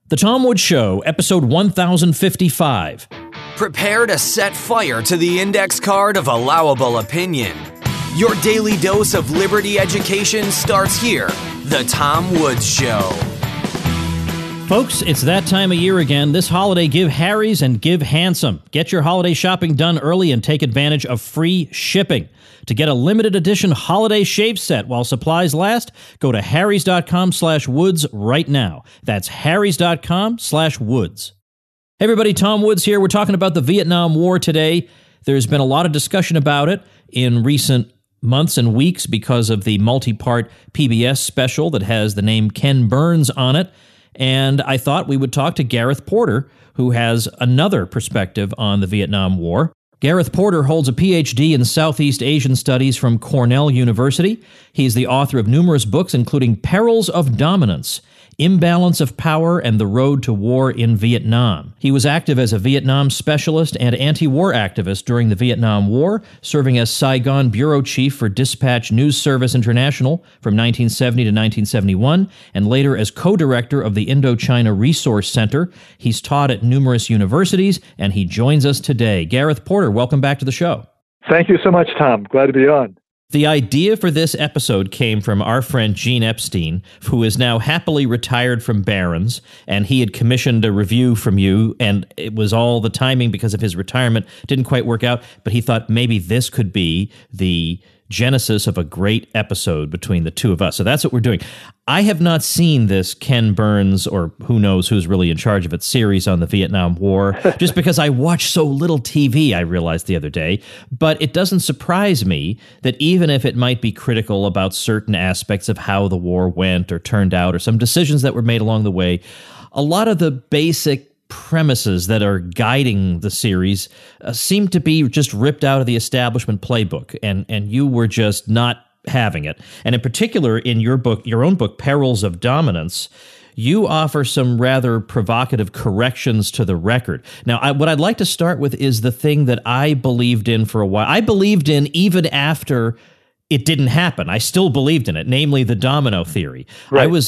The Tom Woods Show, episode 1055. Prepare to set fire to the index card of allowable opinion. Your daily dose of liberty education starts here. The Tom Woods Show. Folks, it's that time of year again. This holiday, give Harry's and give handsome. Get your holiday shopping done early and take advantage of free shipping. To get a limited edition holiday shave set while supplies last, go to harrys.com/woods right now. That's harrys.com/woods. Hey everybody, Tom Woods here. We're talking about the Vietnam War today. There's been a lot of discussion about it in recent months and weeks because of the multi-part PBS special that has the name Ken Burns on it. And I thought we would talk to Gareth Porter, who has another perspective on the Vietnam War. Gareth Porter holds a PhD in Southeast Asian Studies from Cornell University. He's the author of numerous books, including Perils of Dominance, Imbalance of Power, and the Road to War in Vietnam. He was active as a Vietnam specialist and anti-war activist during the Vietnam War, serving as Saigon bureau chief for Dispatch News Service International from 1970 to 1971, and later as co-director of the Indochina Resource Center. He's taught at numerous universities, and he joins us today. Gareth Porter, welcome back to the show. Thank you so much, Tom. Glad to be on. The idea for this episode came from our friend Gene Epstein, who is now happily retired from Barron's, and he had commissioned a review from you, and it was all the timing because of his retirement didn't quite work out, but he thought maybe this could be the genesis of a great episode between the two of us. So that's what we're doing. I have not seen this Ken Burns, or who knows who's really in charge of it, series on the Vietnam War, just because I watch so little TV, I realized the other day. But it doesn't surprise me that even if it might be critical about certain aspects of how the war went or turned out, or some decisions that were made along the way, a lot of the basic premises that are guiding the series seem to be just ripped out of the establishment playbook, and you were just not having it. And in particular, in your book, your own book, Perils of Dominance, you offer some rather provocative corrections to the record. Now, what I'd like to start with is the thing that I believed in for a while. I believed in even after it didn't happen. I still believed in it, namely the domino theory. Right. I was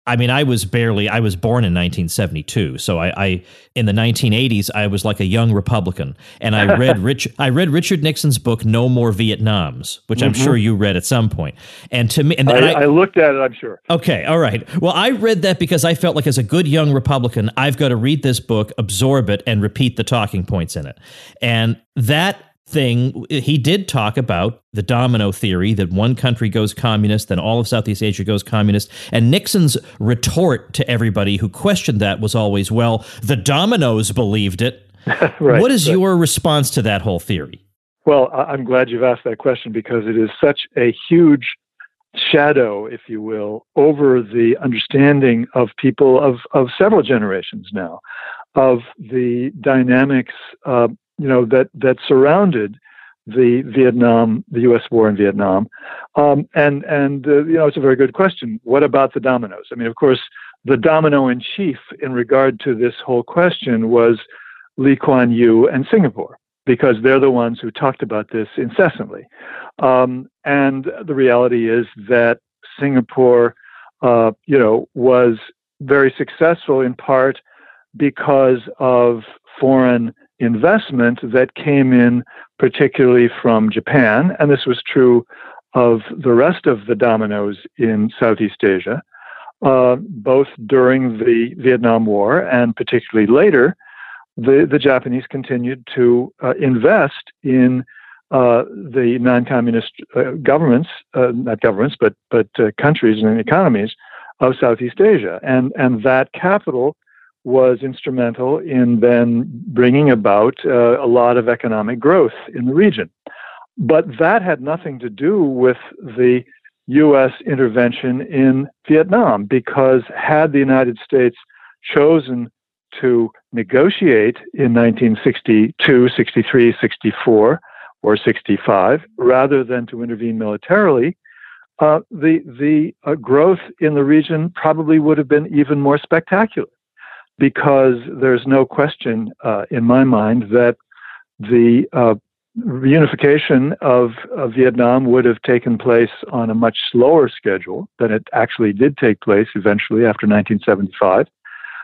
born in 1972. So I in the 1980s, I was like a young Republican. And I read Richard Nixon's book, No More Vietnams, which I'm sure you read at some point. And to me, I looked at it, I'm sure. Okay. All right. Well, I read that because I felt like as a good young Republican, I've got to read this book, absorb it, and repeat the talking points in it. And that thing, he did talk about the domino theory, that one country goes communist, then all of Southeast Asia goes communist. And Nixon's retort to everybody who questioned that was always, well, the dominoes believed it. Right, what is your response to that whole theory? Well, I'm glad you've asked that question because it is such a huge shadow, if you will, over the understanding of people of several generations now, of the dynamics that surrounded the U.S. war in Vietnam. It's a very good question. What about the dominoes? I mean, of course, the domino in chief in regard to this whole question was Lee Kuan Yew and Singapore, because they're the ones who talked about this incessantly. And the reality is that Singapore, was very successful in part because of foreign investment that came in particularly from Japan, and this was true of the rest of the dominoes in Southeast Asia, both during the Vietnam War and particularly later. The Japanese continued to invest in the non-communist governments, not governments, but countries and economies of Southeast Asia, and that capital was instrumental in then bringing about a lot of economic growth in the region. But that had nothing to do with the U.S. intervention in Vietnam, because had the United States chosen to negotiate in 1962, 63, 64, or 65, rather than to intervene militarily, the growth in the region probably would have been even more spectacular. Because there's no question in my mind that the reunification of Vietnam would have taken place on a much slower schedule than it actually did take place eventually after 1975.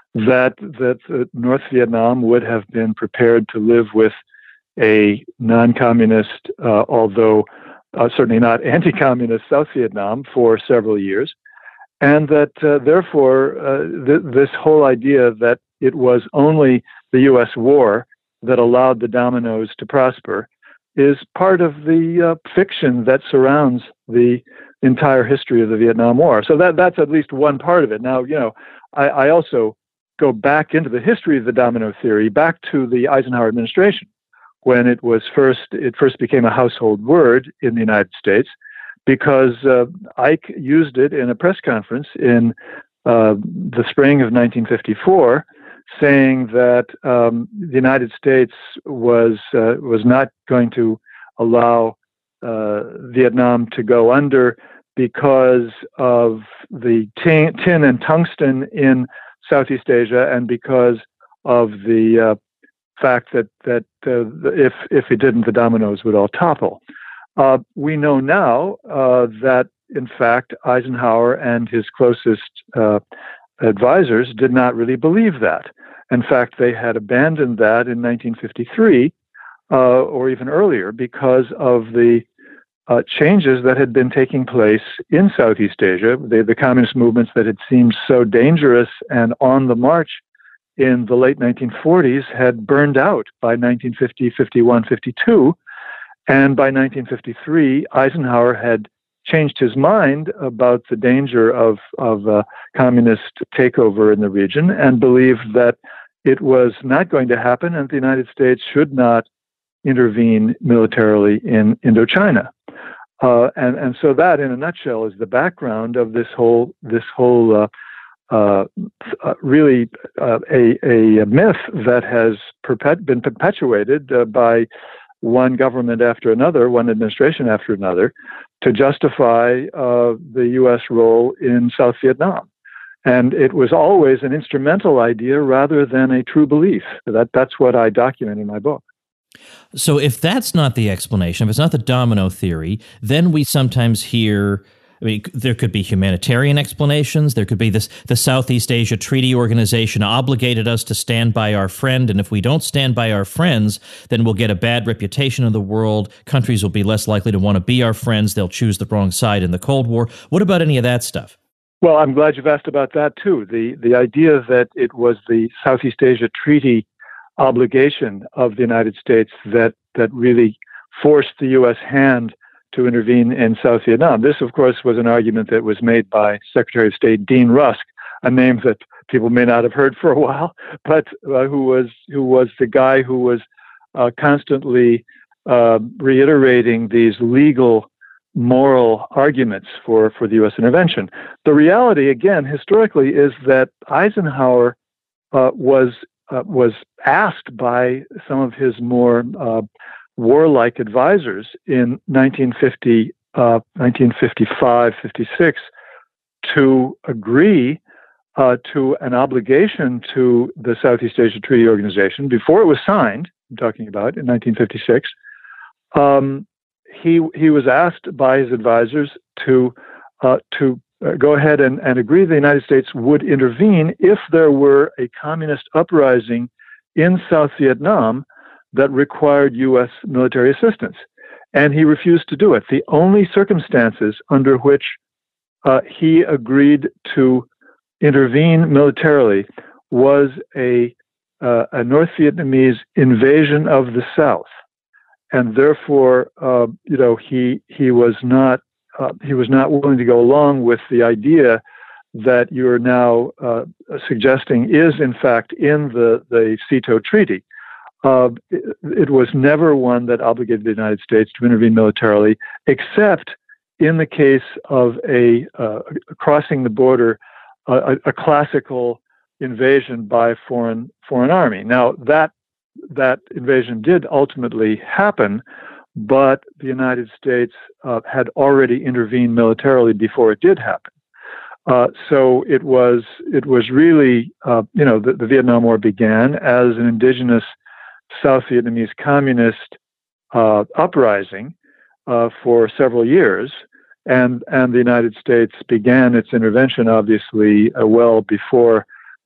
that North Vietnam would have been prepared to live with a non-communist, although certainly not anti-communist South Vietnam for several years, and that therefore this whole idea that it was only the U.S. war that allowed the dominoes to prosper is part of the fiction that surrounds the entire history of the Vietnam War. So that's at least one part of it. Now, I also go back into the history of the domino theory, back to the Eisenhower administration, when it first became a household word in the United States, because Ike used it in a press conference in the spring of 1954, saying that the United States was not going to allow Vietnam to go under because of the tin and tungsten in Southeast Asia, and because of the fact that if it didn't, the dominoes would all topple. We know now that, in fact, Eisenhower and his closest advisors did not really believe that. In fact, they had abandoned that in 1953 or even earlier because of the changes that had been taking place in Southeast Asia. The communist movements that had seemed so dangerous and on the march in the late 1940s had burned out by 1950, 51, 52. And by 1953, Eisenhower had changed his mind about the danger of communist takeover in the region and believed that it was not going to happen and the United States should not intervene militarily in Indochina. And so that, in a nutshell, is the background of this whole really a myth that has been perpetuated by one government after another, one administration after another, to justify the U.S. role in South Vietnam. And it was always an instrumental idea rather than a true belief. That's what I document in my book. So if that's not the explanation, if it's not the domino theory, then we sometimes hear, I mean, there could be humanitarian explanations. There could be the Southeast Asia Treaty Organization obligated us to stand by our friend, and if we don't stand by our friends, then we'll get a bad reputation in the world. Countries will be less likely to want to be our friends. They'll choose the wrong side in the Cold War. What about any of that stuff? Well, I'm glad you've asked about that, too. The idea that it was the Southeast Asia Treaty obligation of the United States that really forced the U.S. hand to intervene in South Vietnam. This, of course, was an argument that was made by Secretary of State Dean Rusk, a name that people may not have heard for a while, but who was the guy who was constantly reiterating these legal, moral arguments for the U.S. intervention. The reality, again, historically, is that Eisenhower was asked by some of his more warlike advisors in 1950, 1955, 56 to agree to an obligation to the Southeast Asia Treaty Organization before it was signed. I'm talking about in 1956. He was asked by his advisors to go ahead and agree the United States would intervene if there were a communist uprising in South Vietnam that required U.S. military assistance. And he refused to do it. The only circumstances under which he agreed to intervene militarily was a North Vietnamese invasion of the South. And therefore, he was not willing to go along with the idea that you're now suggesting is, in fact, in the SEATO Treaty. It was never one that obligated the United States to intervene militarily, except in the case of a crossing the border, a classical invasion by a foreign army. Now, that invasion did ultimately happen, but the United States had already intervened militarily before it did happen. So it was really, the Vietnam War began as an indigenous South Vietnamese communist uprising for several years, and the United States began its intervention, obviously, well before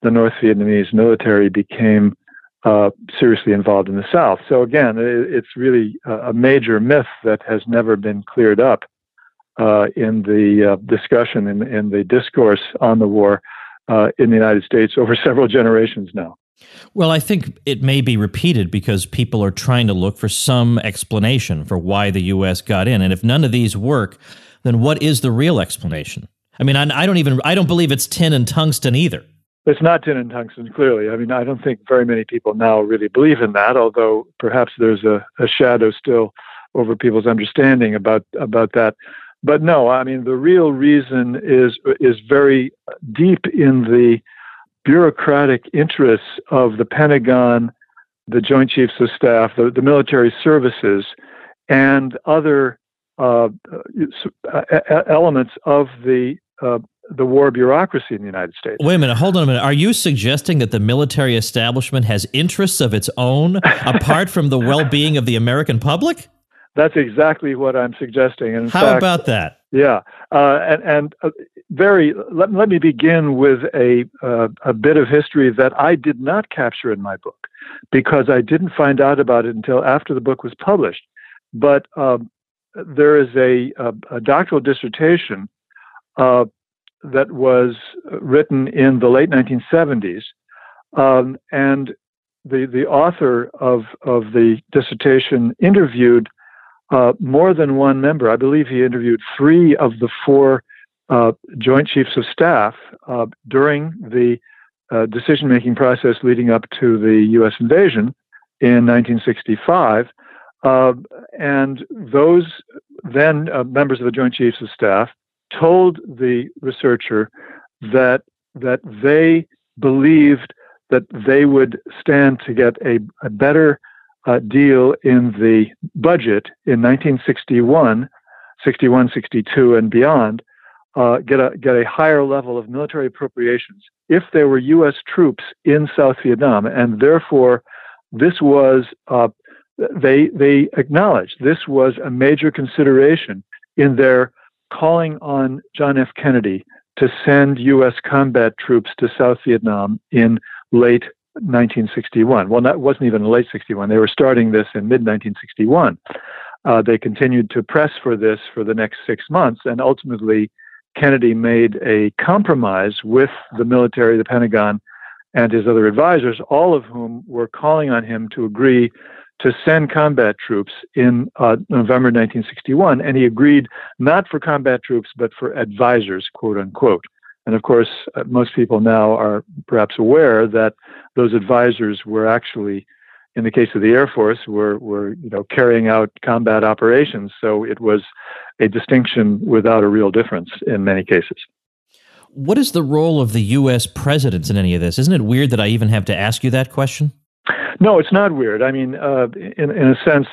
the North Vietnamese military became seriously involved in the South. So again, it's really a major myth that has never been cleared up in the discussion, in the discourse on the war in the United States over several generations now. Well, I think it may be repeated because people are trying to look for some explanation for why the U.S. got in. And if none of these work, then what is the real explanation? I mean, I don't believe it's tin and tungsten either. It's not tin and tungsten, clearly. I mean, I don't think very many people now really believe in that, although perhaps there's a shadow still over people's understanding about that. But no, I mean, the real reason is very deep in the bureaucratic interests of the Pentagon, the Joint Chiefs of Staff, the military services, and other elements of the war bureaucracy in the United States. Wait a minute, hold on a minute. Are you suggesting that the military establishment has interests of its own apart from the well-being of the American public? That's exactly what I'm suggesting. And in How fact, about that? Yeah, let me begin with a bit of history that I did not capture in my book because I didn't find out about it until after the book was published. But there is a doctoral dissertation that was written in the late 1970s, and the author of the dissertation interviewed more than one member. I believe he interviewed 3 of the 4 Joint Chiefs of Staff during the decision-making process leading up to the U.S. invasion in 1965. And those then members of the Joint Chiefs of Staff told the researcher that they believed that they would stand to get a better deal in the budget in 1961, 61, 62, and beyond, get a higher level of military appropriations if there were U.S. troops in South Vietnam, and therefore this was they acknowledged this was a major consideration in their calling on John F. Kennedy to send U.S. combat troops to South Vietnam in late 1961. Well, that wasn't even late 61. They were starting this in mid-1961. They continued to press for this for the next 6 months, and ultimately Kennedy made a compromise with the military, the Pentagon, and his other advisors, all of whom were calling on him to agree to send combat troops in November 1961, and he agreed not for combat troops, but for advisors, quote unquote. And of course, most people now are perhaps aware that those advisors were actually, in the case of the Air Force, were carrying out combat operations. So it was a distinction without a real difference in many cases. What is the role of the U.S. presidents in any of this? Isn't it weird that I even have to ask you that question? No, it's not weird. I mean, in a sense,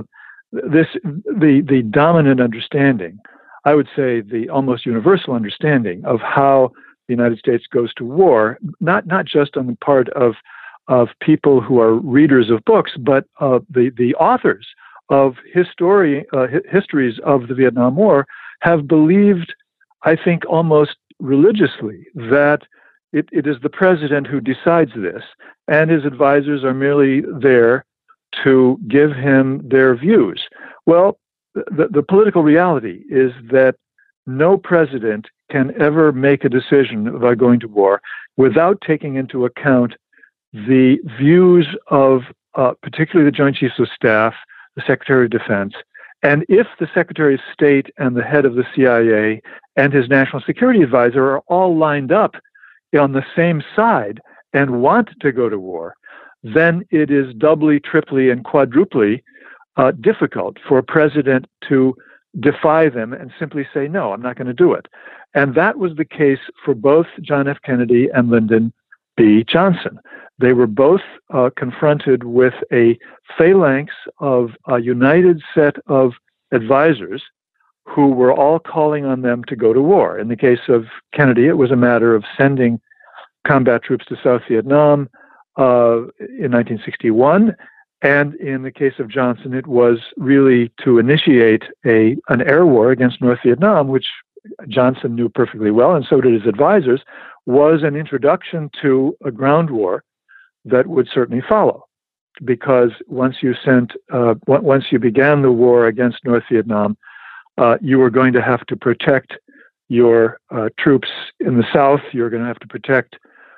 the dominant understanding, I would say the almost universal understanding of how the United States goes to war, not just on the part of people who are readers of books, but the authors of histories of the Vietnam War have believed, I think, almost religiously that it is the president who decides this, and his advisors are merely there to give him their views. Well, the political reality is that no president can ever make a decision about going to war without taking into account the views of particularly the Joint Chiefs of Staff, the Secretary of Defense, and if the Secretary of State and the head of the CIA and his national security advisor are all lined up on the same side and want to go to war, then it is doubly, triply, and quadruply difficult for a president to defy them and simply say, no, I'm not going to do it. And that was the case for both John F. Kennedy and Lyndon B. Johnson. They were both confronted with a phalanx of a united set of advisors who were all calling on them to go to war. In the case of Kennedy, it was a matter of sending combat troops to South Vietnam in 1961. And in the case of Johnson, it was really to initiate an air war against North Vietnam, which Johnson knew perfectly well, and so did his advisors, was an introduction to a ground war that would certainly follow. Because once you began the war against North Vietnam, you were going to have to protect your troops in the South. You're going to have to protect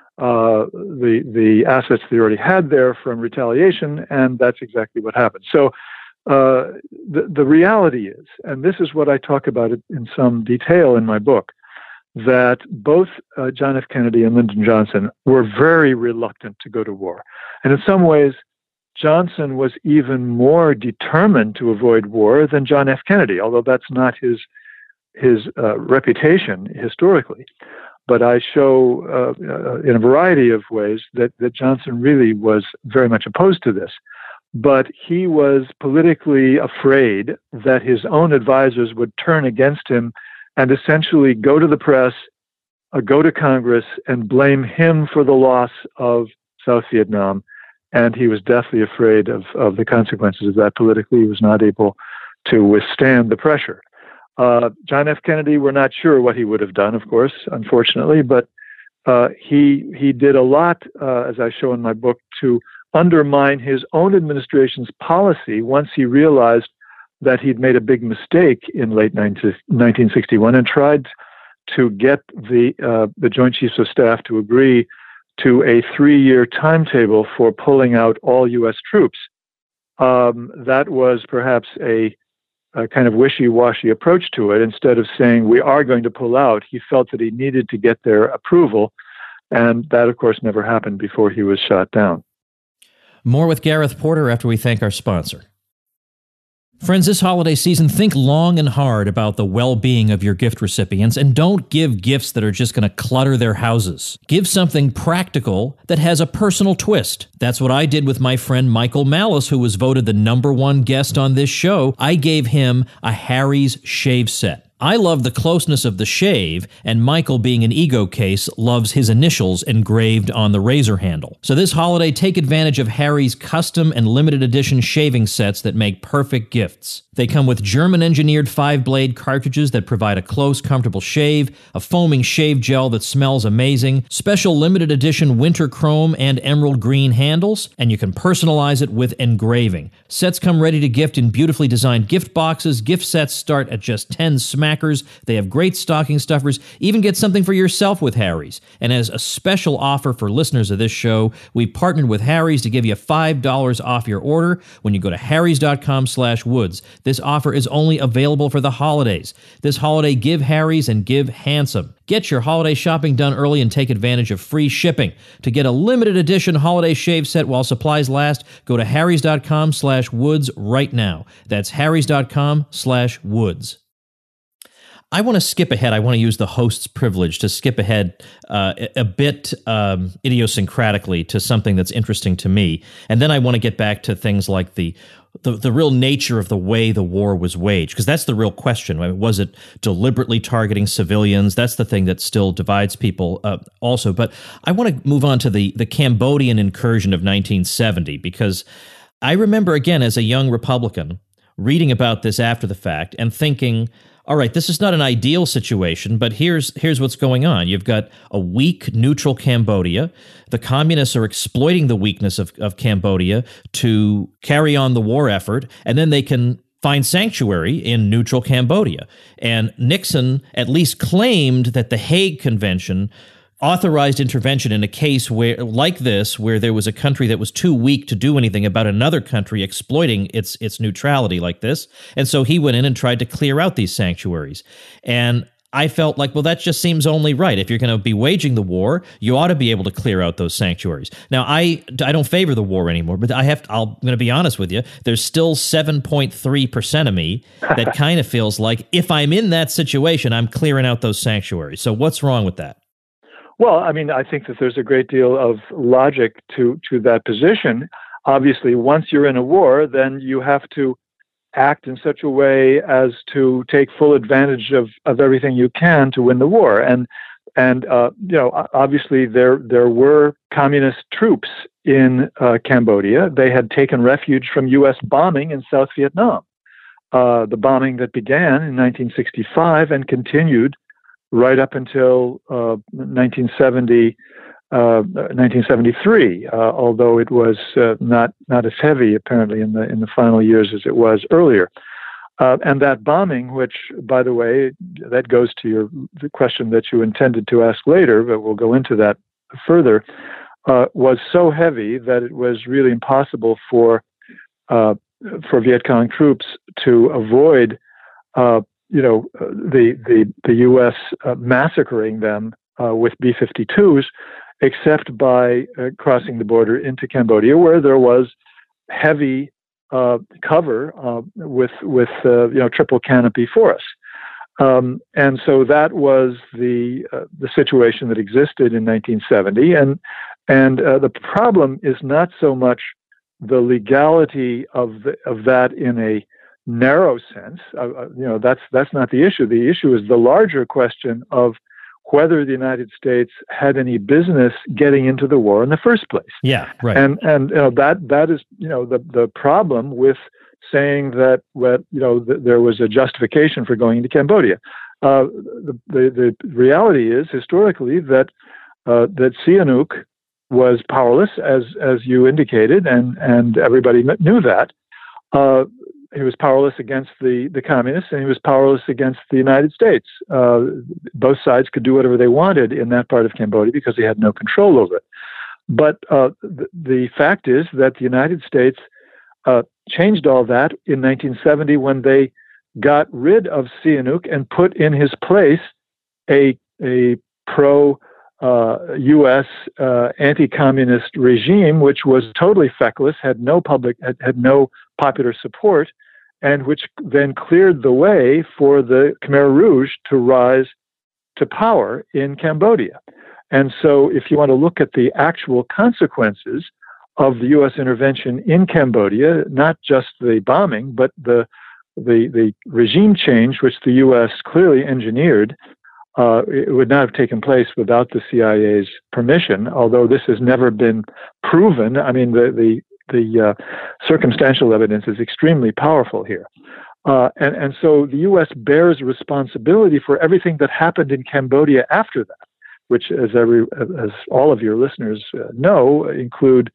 the assets they already had there from retaliation, and that's exactly what happened. So the reality is, and this is what I talk about in some detail in my book, that both John F. Kennedy and Lyndon Johnson were very reluctant to go to war. And in some ways, Johnson was even more determined to avoid war than John F. Kennedy, although that's not his reputation historically. But I show in a variety of ways that Johnson really was very much opposed to this. But he was politically afraid that his own advisors would turn against him and essentially go to the press, go to Congress, and blame him for the loss of South Vietnam. And he was deathly afraid of the consequences of that politically. He was not able to withstand the pressure. John F. Kennedy, we're not sure what he would have done, of course, unfortunately, but he did a lot, as I show in my book, to undermine his own administration's policy once he realized that he'd made a big mistake in late 1961 and tried to get the Joint Chiefs of Staff to agree to a 3-year timetable for pulling out all U.S. troops. That was perhaps a kind of wishy-washy approach to it. Instead of saying, we are going to pull out, he felt that he needed to get their approval. And that, of course, never happened before he was shot down. More with Gareth Porter after we thank our sponsor. Friends, this holiday season, think long and hard about the well-being of your gift recipients, and don't give gifts that are just going to clutter their houses. Give something practical that has a personal twist. That's what I did with my friend Michael Malice, who was voted the #1 guest on this show. I gave him a Harry's shave set. I love the closeness of the shave, and Michael, being an ego case, loves his initials engraved on the razor handle. So this holiday, take advantage of Harry's custom and limited edition shaving sets that make perfect gifts. They come with German-engineered 5-blade cartridges that provide a close, comfortable shave, a foaming shave gel that smells amazing, special limited edition winter chrome and emerald green handles, and you can personalize it with engraving. Sets come ready to gift in beautifully designed gift boxes. Gift sets start at just 10 smackers. They have great stocking stuffers. Even get something for yourself with Harry's. And as a special offer for listeners of this show, we've partnered with Harry's to give you $5 off your order when you go to harrys.com/woods. This offer is only available for the holidays. This holiday, give Harry's and give handsome. Get your holiday shopping done early and take advantage of free shipping. To get a limited edition holiday shave set while supplies last, go to harrys.com/woods right now. That's harrys.com/woods. I want to skip ahead. I want to use the host's privilege to skip ahead a bit idiosyncratically to something that's interesting to me. And then I want to get back to things like the real nature of the way the war was waged, because that's the real question. I mean, was it deliberately targeting civilians? That's the thing that still divides people also. But I want to move on to the Cambodian incursion of 1970, because I remember, again, as a young Republican, reading about this after the fact and thinking, all right, this is not an ideal situation, but here's what's going on. You've got a weak, neutral Cambodia. The communists are exploiting the weakness of Cambodia to carry on the war effort, and then they can find sanctuary in neutral Cambodia. And Nixon at least claimed that the Hague Convention authorized intervention in a case where, like this, where there was a country that was too weak to do anything about another country exploiting its neutrality like this. And so he went in and tried to clear out these sanctuaries. And I felt like, well, that just seems only right. If you're going to be waging the war, you ought to be able to clear out those sanctuaries. Now, I don't favor the war anymore, but I'm going to be honest with you. There's still 7.3% of me that kind of feels like if I'm in that situation, I'm clearing out those sanctuaries. So what's wrong with that? Well, I mean, I think that there's a great deal of logic to that position. Obviously, once you're in a war, then you have to act in such a way as to take full advantage of everything you can to win the war. And obviously there were communist troops in Cambodia. They had taken refuge from U.S. bombing in South Vietnam, the bombing that began in 1965 and continued right up until 1973, although it was not as heavy apparently in the final years as it was earlier. And that bombing, which, by the way, that goes to the question that you intended to ask later, but we'll go into that further, was so heavy that it was really impossible for Viet Cong troops to avoid, the U.S. massacring them with B-52s, except by crossing the border into Cambodia, where there was heavy cover with triple canopy forests. And so that was the situation that existed in 1970. And the problem is not so much the legality of that in a narrow sense. That's not the issue. The issue is the larger question of whether the United States had any business getting into the war in the first place. Yeah, right. And that is the problem with saying that there was a justification for going into Cambodia. The reality is historically that Sihanouk was powerless, as you indicated, and everybody knew that. He was powerless against the communists, and he was powerless against the United States. Both sides could do whatever they wanted in that part of Cambodia because he had no control over it. But the fact is that the United States changed all that in 1970 when they got rid of Sihanouk and put in his place a pro-U.S. anti-communist regime, which was totally feckless, had no popular support, and which then cleared the way for the Khmer Rouge to rise to power in Cambodia. And so if you want to look at the actual consequences of the U.S. intervention in Cambodia, not just the bombing, but the regime change, which the U.S. clearly engineered, it would not have taken place without the CIA's permission, although this has never been proven. I mean, the circumstantial evidence is extremely powerful here. And so the U.S. bears responsibility for everything that happened in Cambodia after that, which, as all of your listeners know, include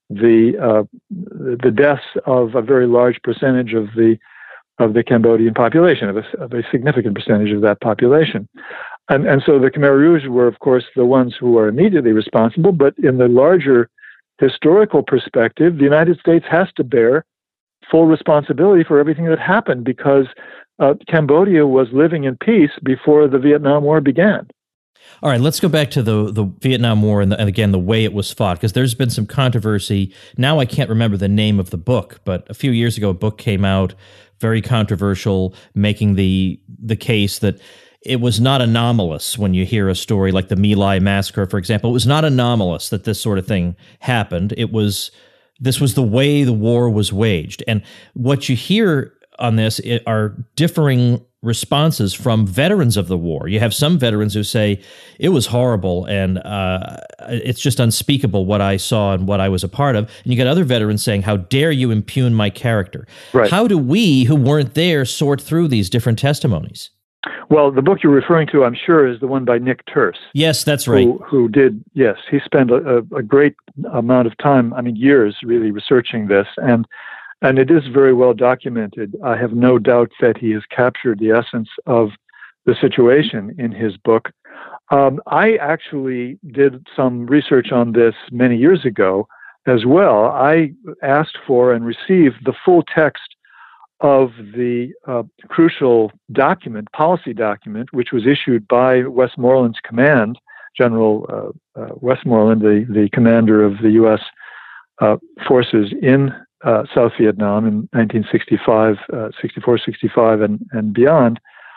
the deaths of a very large percentage of the Cambodian population, of a significant percentage of that population. And so the Khmer Rouge were, of course, the ones who are immediately responsible, but in the larger historical perspective, the United States has to bear full responsibility for everything that happened because Cambodia was living in peace before the Vietnam War began. All right, let's go back to the Vietnam War and again, the way it was fought, because there's been some controversy. Now I can't remember the name of the book, but a few years ago, a book came out, very controversial, making the case that it was not anomalous when you hear a story like the My Lai massacre, for example. It was not anomalous that this sort of thing happened. This was the way the war was waged. And what you hear on this are differing responses from veterans of the war. You have some veterans who say it was horrible and it's just unspeakable what I saw and what I was a part of. And you got other veterans saying, how dare you impugn my character? Right. How do we, who weren't there, sort through these different testimonies? Well, the book you're referring to, I'm sure, is the one by Nick Turse. Yes, that's right. Who did, yes, he spent a great amount of time, years really researching this, and it is very well documented. I have no doubt that he has captured the essence of the situation in his book. I actually did some research on this many years ago as well. I asked for and received the full text of the crucial policy document, which was issued by Westmoreland's command, General Westmoreland, the commander of the U.S. Forces in South Vietnam in 1965, 64, 65, and beyond.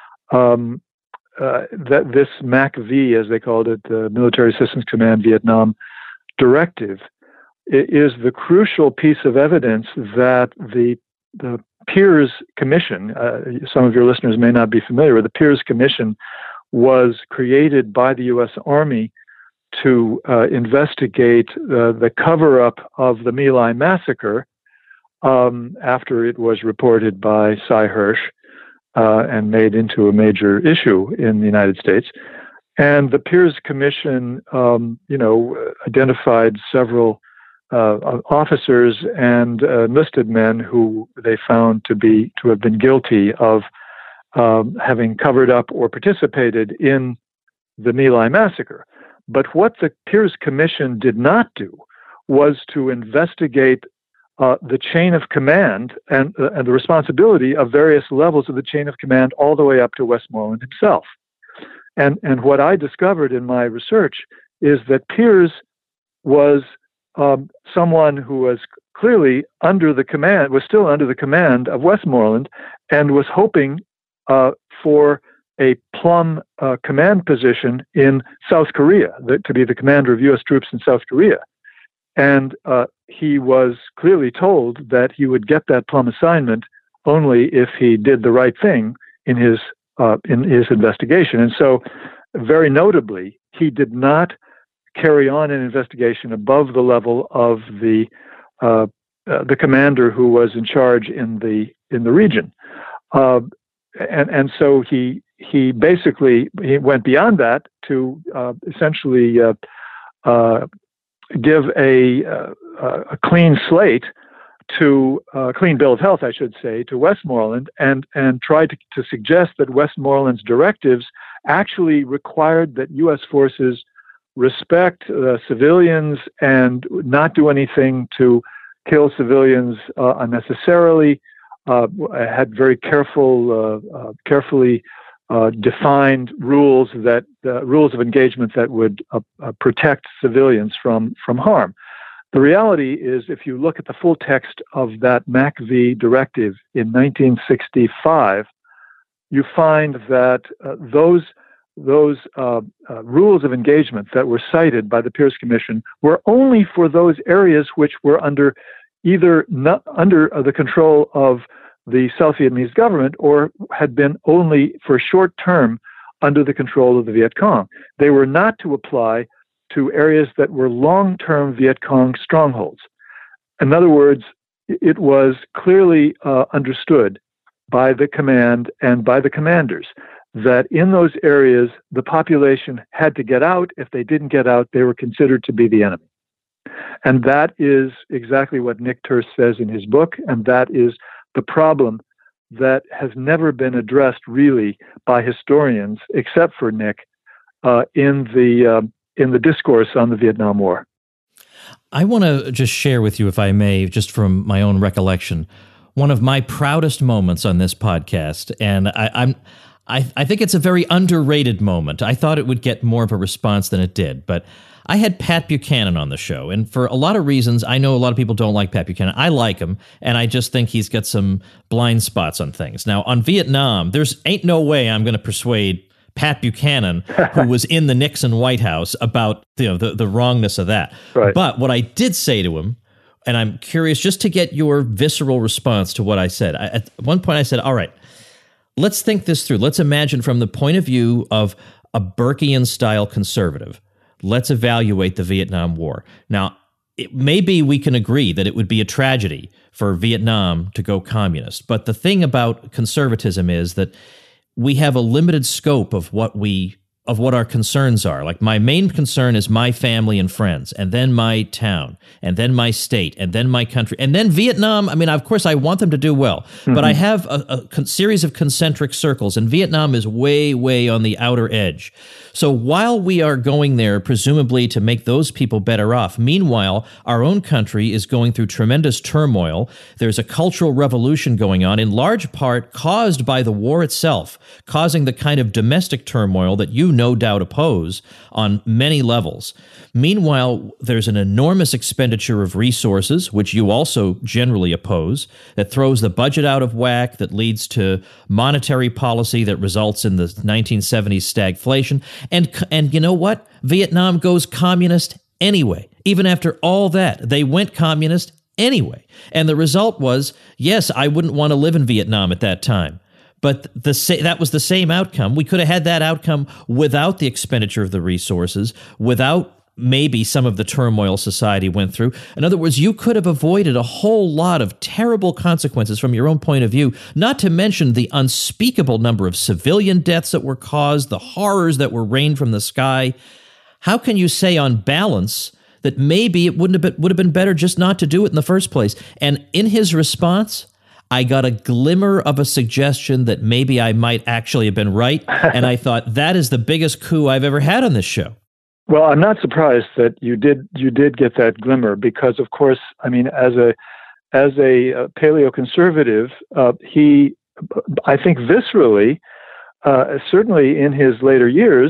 That this MACV, as they called it, the Military Assistance Command Vietnam Directive, is the crucial piece of evidence that the Peers Commission, some of your listeners may not be familiar with, the Peers Commission was created by the U.S. Army to investigate the cover-up of the My Lai massacre after it was reported by Sy Hersh. and made into a major issue in the United States. And the Peers Commission, identified several officers and enlisted men who they found to have been guilty of having covered up or participated in the My Lai massacre. But what the Peers Commission did not do was to investigate the chain of command and the responsibility of various levels of the chain of command all the way up to Westmoreland himself. And what I discovered in my research is that Peers was someone who was clearly still under the command of Westmoreland, and was hoping for a plum command position in South Korea, to be the commander of U.S. troops in South Korea. And he was clearly told that he would get that plum assignment only if he did the right thing in his investigation. And so, very notably, he did not carry on an investigation above the level of the commander who was in charge in the region, and so he went beyond that to essentially give a clean slate to clean bill of health, I should say, to Westmoreland, and tried to suggest that Westmoreland's directives actually required that U.S. forces respect civilians and not do anything to kill civilians unnecessarily. Had very carefully defined rules of engagement that would protect civilians from harm. The reality is, if you look at the full text of that MACV directive in 1965, you find that those rules of engagement that were cited by the Peers Commission were only for those areas which were under the control of the South Vietnamese government, or had been only for short term under the control of the Viet Cong. They were not to apply to areas that were long-term Viet Cong strongholds. In other words, it was clearly understood by the command and by the commanders that in those areas, the population had to get out. If they didn't get out, they were considered to be the enemy. And that is exactly what Nick Turse says in his book, and that is the problem that has never been addressed really by historians, except for Nick, in the discourse on the Vietnam War. I want to just share with you, if I may, just from my own recollection, one of my proudest moments on this podcast, and I think it's a very underrated moment. I thought it would get more of a response than it did, but I had Pat Buchanan on the show, and for a lot of reasons, I know a lot of people don't like Pat Buchanan. I like him, and I just think he's got some blind spots on things. Now, on Vietnam, there's ain't no way I'm going to persuade Pat Buchanan, who was in the Nixon White House, about the wrongness of that. Right. But what I did say to him, and I'm curious just to get your visceral response to what I said. At one point I said, all right, let's think this through. Let's imagine from the point of view of a Burkean-style conservative. Let's evaluate the Vietnam War. Now, maybe we can agree that it would be a tragedy for Vietnam to go communist. But the thing about conservatism is that we have a limited scope of what our concerns are. Like, my main concern is my family and friends, and then my town, and then my state, and then my country, and then Vietnam. I mean, of course, I want them to do well, but I have a series of concentric circles, and Vietnam is way, way on the outer edge. So while we are going there, presumably to make those people better off, meanwhile, our own country is going through tremendous turmoil. There's a cultural revolution going on, in large part caused by the war itself, causing the kind of domestic turmoil that you no doubt oppose on many levels. Meanwhile, there's an enormous expenditure of resources, which you also generally oppose, that throws the budget out of whack, that leads to monetary policy that results in the 1970s stagflation. And you know what? Vietnam goes communist anyway. Even after all that, they went communist anyway. And the result was, yes, I wouldn't want to live in Vietnam at that time. But that was the same outcome. We could have had that outcome without the expenditure of the resources, without maybe some of the turmoil society went through. In other words, you could have avoided a whole lot of terrible consequences from your own point of view, not to mention the unspeakable number of civilian deaths that were caused, the horrors that were rained from the sky. How can you say on balance that maybe it would have been better just not to do it in the first place? And in his response, I got a glimmer of a suggestion that maybe I might actually have been right. And I thought, that is the biggest coup I've ever had on this show. Well, I'm not surprised that you did get that glimmer because, of course, I mean, as a paleoconservative, he, I think viscerally, certainly in his later years,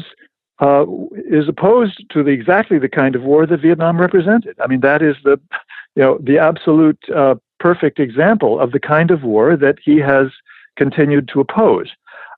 is opposed to exactly the kind of war that Vietnam represented. I mean, that is the absolute perfect example of the kind of war that he has continued to oppose.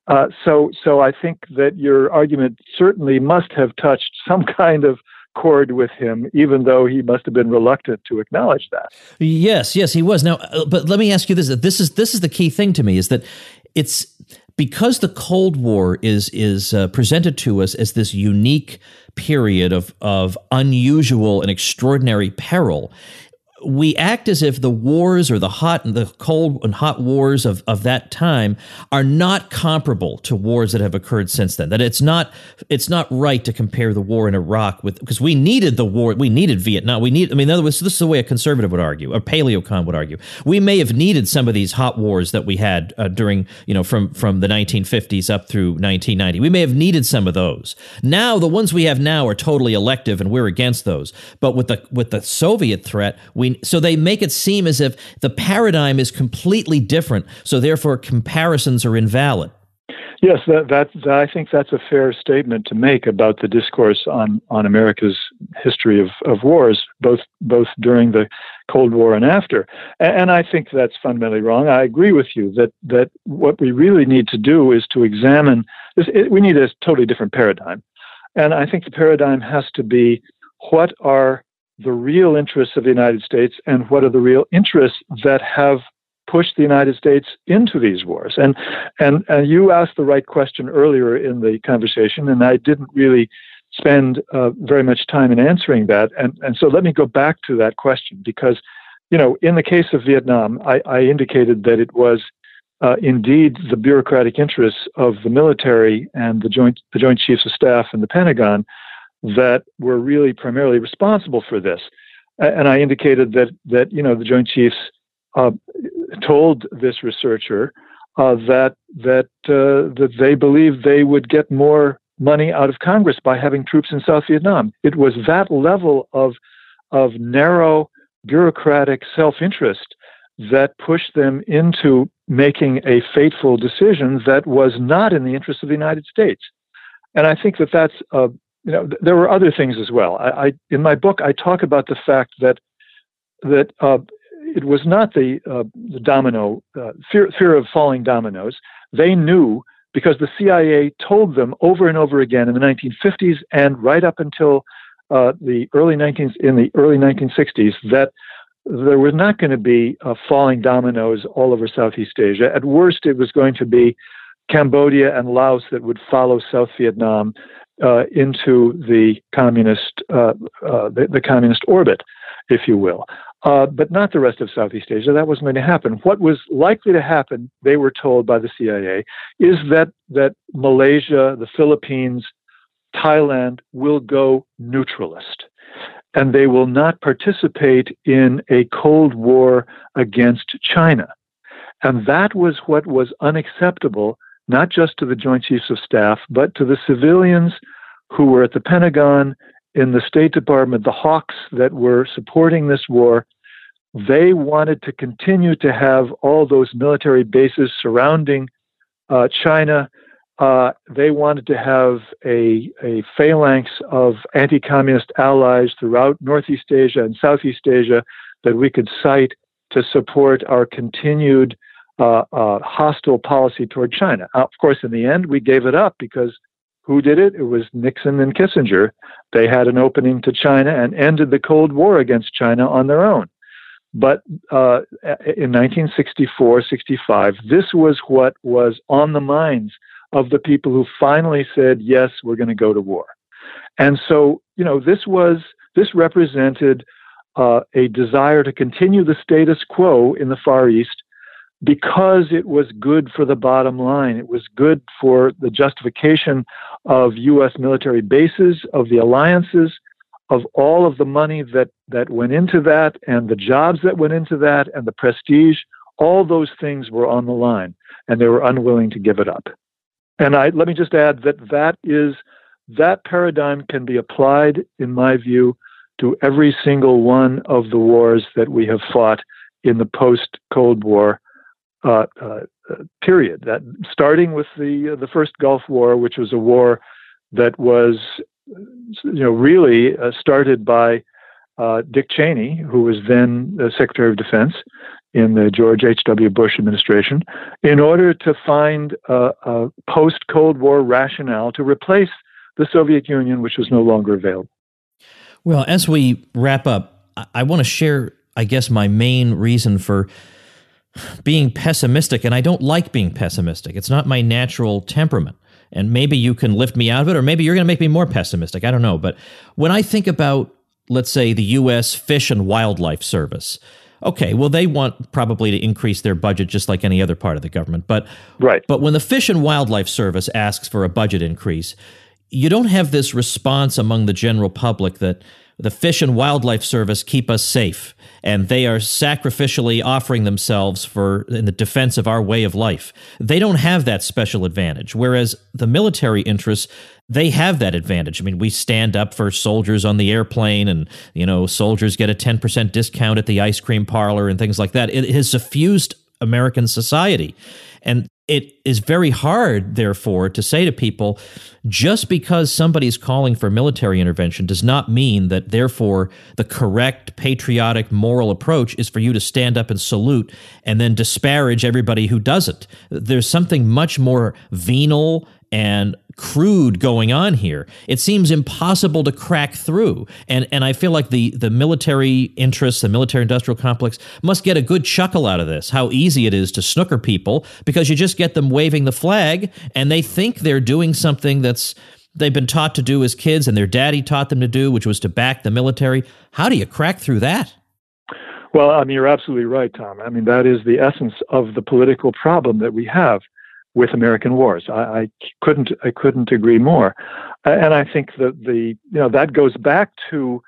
So I think that your argument certainly must have touched some kind of chord with him, even though he must have been reluctant to acknowledge that. Yes, he was. Now, but let me ask you this. This is the key thing to me, is that it's because the Cold War is presented to us as this unique period of unusual and extraordinary peril. We act as if the wars or the cold and hot wars of that time are not comparable to wars that have occurred since then. That it's not right to compare the war in Iraq because we needed the war, we needed Vietnam, in other words, this is the way a conservative would argue, a paleocon would argue. We may have needed some of these hot wars that we had during, from the 1950s up through 1990. We may have needed some of those. Now the ones we have now are totally elective, and we're against those. But with the Soviet threat, so they make it seem as if the paradigm is completely different, so therefore comparisons are invalid. Yes, I think that's a fair statement to make about the discourse on America's history of wars, both during the Cold War and after. And I think that's fundamentally wrong. I agree with you that what we really need to do is to examine this. We need a totally different paradigm. And I think the paradigm has to be, what are the real interests of the United States and what are the real interests that have pushed the United States into these wars? And you asked the right question earlier in the conversation, and I didn't really spend very much time in answering that. And so let me go back to that question, because, in the case of Vietnam, I indicated that it was indeed the bureaucratic interests of the military and the Joint Chiefs of Staff and the Pentagon that were really primarily responsible for this. And I indicated that the Joint Chiefs told this researcher that they believed they would get more money out of Congress by having troops in South Vietnam. It was that level of narrow bureaucratic self-interest that pushed them into making a fateful decision that was not in the interest of the United States. And I think that's there were other things as well. In my book, I talk about the fact that it was not the domino fear of falling dominoes. They knew, because the CIA told them over and over again in the 1950s and right up until the early 1960s, that there was not going to be falling dominoes all over Southeast Asia. At worst, it was going to be Cambodia and Laos that would follow South Vietnam into the communist orbit, if you will, but not the rest of Southeast Asia. That wasn't going to happen. What was likely to happen, they were told by the CIA, is that Malaysia, the Philippines, Thailand will go neutralist, and they will not participate in a Cold War against China. And that was what was unacceptable, not just to the Joint Chiefs of Staff, but to the civilians who were at the Pentagon, in the State Department, the hawks that were supporting this war. They wanted to continue to have all those military bases surrounding China. They wanted to have a phalanx of anti-communist allies throughout Northeast Asia and Southeast Asia that we could cite to support our continued hostile policy toward China. Of course, in the end, we gave it up, because who did it? It was Nixon and Kissinger. They had an opening to China and ended the Cold War against China on their own. But in 1964-65, this was what was on the minds of the people who finally said, yes, we're going to go to war. And so, this represented a desire to continue the status quo in the Far East because it was good for the bottom line. It was good for the justification of U.S. military bases, of the alliances, of all of the money that went into that, and the jobs that went into that, and the prestige. All those things were on the line, and they were unwilling to give it up. And let me just add that paradigm can be applied, in my view, to every single one of the wars that we have fought in the post-Cold War period. That starting with the first Gulf War, which was a war that was, really started by Dick Cheney, who was then the Secretary of Defense in the George H.W. Bush administration, in order to find a post-Cold War rationale to replace the Soviet Union, which was no longer available. Well, as we wrap up, I want to share, I guess, my main reason for being pessimistic, and I don't like being pessimistic. It's not my natural temperament. And maybe you can lift me out of it, or maybe you're going to make me more pessimistic. I don't know. But when I think about, let's say, the U.S. Fish and Wildlife Service, okay, well, they want probably to increase their budget just like any other part of the government. But when the Fish and Wildlife Service asks for a budget increase, you don't have this response among the general public that the Fish and Wildlife Service keep us safe, and they are sacrificially offering themselves in the defense of our way of life. They don't have that special advantage, whereas the military interests, they have that advantage. I mean, we stand up for soldiers on the airplane, and, soldiers get a 10% discount at the ice cream parlor and things like that. It has suffused American society. And it is very hard, therefore, to say to people, just because somebody's calling for military intervention does not mean that, therefore, the correct, patriotic, moral approach is for you to stand up and salute and then disparage everybody who doesn't. There's something much more venal and crude going on here. It seems impossible to crack through. And I feel like the military interests, the military-industrial complex, must get a good chuckle out of this, how easy it is to snooker people, because you just get them waving the flag, and they think they're doing something they've been taught to do as kids, and their daddy taught them to do, which was to back the military. How do you crack through that? Well, I mean, you're absolutely right, Tom. I mean, that is the essence of the political problem that we have with American wars. I couldn't agree more, and I think that that goes back to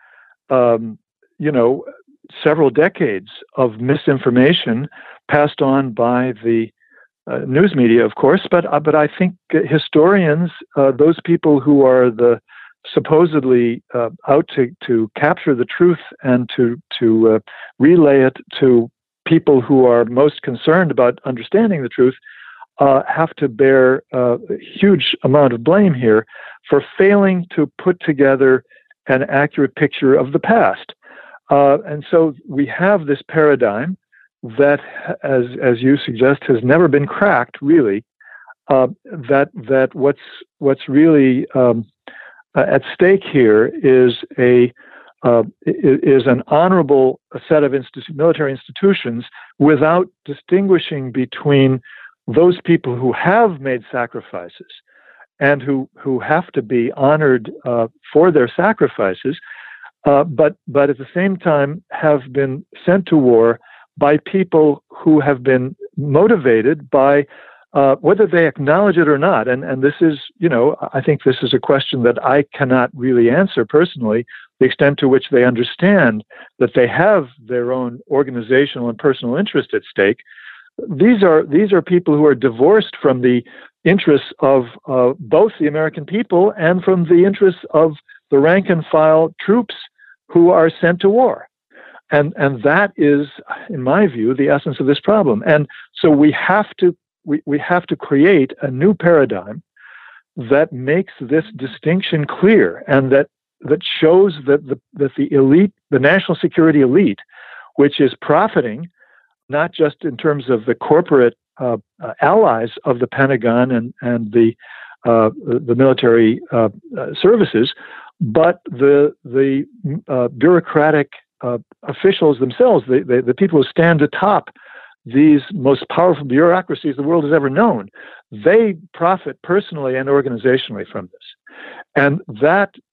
several decades of misinformation passed on by the news media, of course. But I think historians, those people who are the supposedly out to capture the truth and to relay it to people who are most concerned about understanding the truth, have to bear a huge amount of blame here for failing to put together an accurate picture of the past. And so we have this paradigm that, as you suggest, has never been cracked, really, that what's really at stake here is an honorable set of military institutions without distinguishing between those people who have made sacrifices and who have to be honored for their sacrifices, but at the same time have been sent to war by people who have been motivated by whether they acknowledge it or not. And this is, I think this is a question that I cannot really answer personally, the extent to which they understand that they have their own organizational and personal interest at stake. These are people who are divorced from the interests of both the American people and from the interests of the rank and file troops who are sent to war. And that is, in my view, the essence of this problem. And so we have to create a new paradigm that makes this distinction clear, and that shows that the elite, the national security elite, which is profiting not just in terms of the corporate allies of the Pentagon and the military services, but the bureaucratic officials themselves, the people who stand atop these most powerful bureaucracies the world has ever known, they profit personally and organizationally from this. And that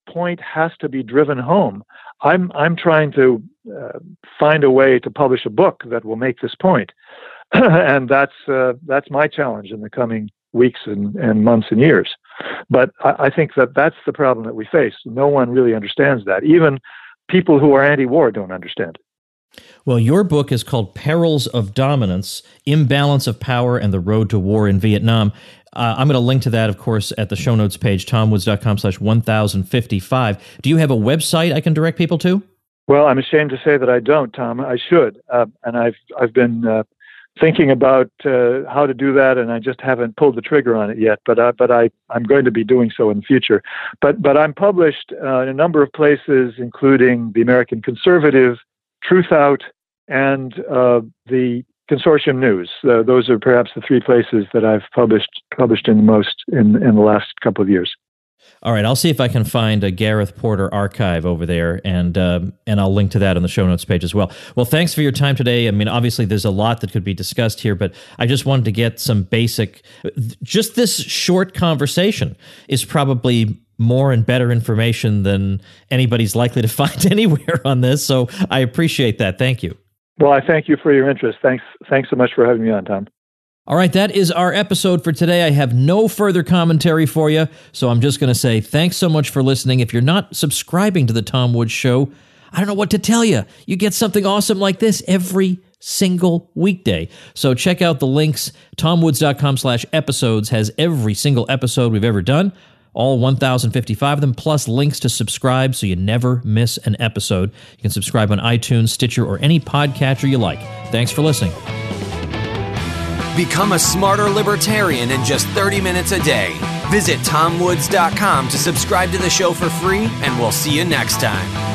point has to be driven home. I'm trying to find a way to publish a book that will make this point, and that's my challenge in the coming weeks and months and years. But I think that's the problem that we face. No one really understands that. Even people who are anti-war don't understand it. Well, your book is called Perils of Dominance, Imbalance of Power and the Road to War in Vietnam. I'm going to link to that, of course, at the show notes page, tomwoods.com/1055. Do you have a website I can direct people to? Well, I'm ashamed to say that I don't, Tom. I should. And I've been thinking about how to do that, and I just haven't pulled the trigger on it yet. But I'm going to be doing so in the future. But I'm published in a number of places, including the American Conservative, Truth Out, and the Consortium News. Those are perhaps the three places that I've published in the most in the last couple of years. All right, I'll see if I can find a Gareth Porter archive over there, and I'll link to that on the show notes page as well. Well, thanks for your time today. I mean, obviously, there's a lot that could be discussed here, but I just wanted to get some basic. Just this short conversation is probably more and better information than anybody's likely to find anywhere on this. So I appreciate that. Thank you. Well, I thank you for your interest. Thanks so much for having me on, Tom. All right, that is our episode for today. I have no further commentary for you, so I'm just going to say thanks so much for listening. If you're not subscribing to the Tom Woods Show, I don't know what to tell you. You get something awesome like this every single weekday. So check out the links. TomWoods.com/episodes has every single episode we've ever done, all 1,055 of them, plus links to subscribe so you never miss an episode. You can subscribe on iTunes, Stitcher, or any podcatcher you like. Thanks for listening. Become a smarter libertarian in just 30 minutes a day. Visit TomWoods.com to subscribe to the show for free, and we'll see you next time.